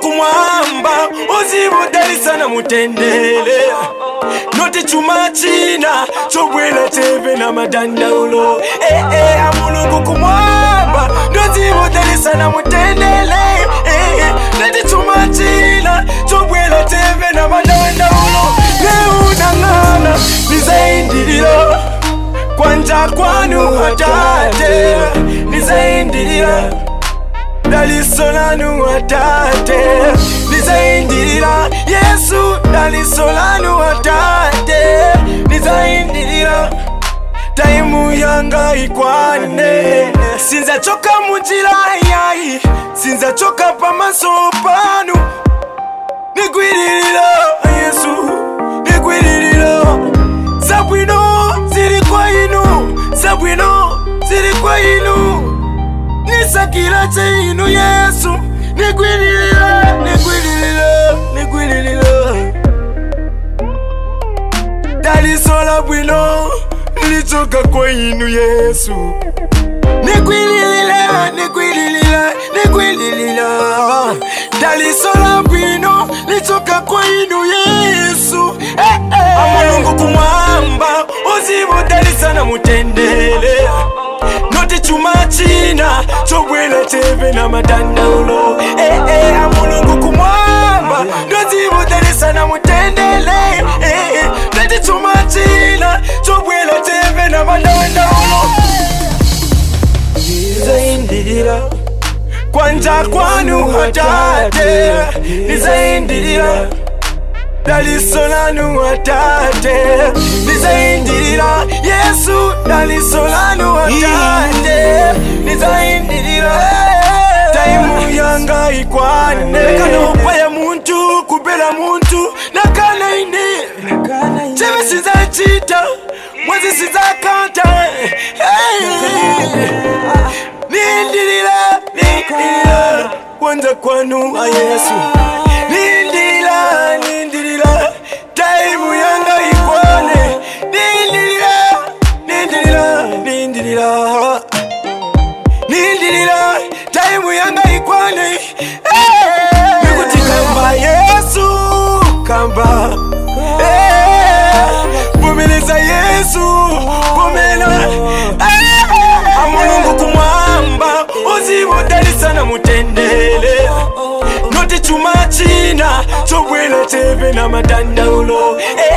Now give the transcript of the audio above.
kumwamba uzibudalisa na mutendele noti chuma china chobwela teve na madandaulo Mulungu kumwamba uzibudalisa na mutendele noti chuma china chobwela teve na madandaulo neunangana nizaindililo kwanja kwanu hatate nizaindilila dalisolanu hatate nizaindilila Yesu dalisolanu hatate nizaindilila taimu yanga ikwane sinza choka mujila yayi sinza choka pamaso panu nigwililila Yesu nigwililila zabwino ziri kwa inu zabwino ziri kwa inu nisakila chainu Yesu nigwililila nigwililila nigwililila dalisola bwino lichoka kwa inu Yesu nigwililila nigwililila nigwililila dalisola bwino lichoka kwa inu Yesu Mulungu kumwamba uzibudalisa na mutendele noti chuma china chobwela teve na madandaulo Mulungu kumwamba uzibudalisa na mutendele noti chuma china chobwela teve na madandaulo nizaindilila kwanja kwanu hatate nizaindilila dalisolanu hatate nizaindilila Yesu dalisolanu hatate nizaindilila taimu yanga ikwane kana upaya muntu kubela muntu nakana ine cheme sizachita mwezi sizakanta nindilila nindilila kwanja kwanu Yesu nindilila taimu yanga ikwane nindilila taimu yanga ikwane nikuti kamba Yesu kamba vumiliza Yesu vumila Mulungu kumwamba uzibudalisa na mutendele noti chuma china chobwela teve na madandaulo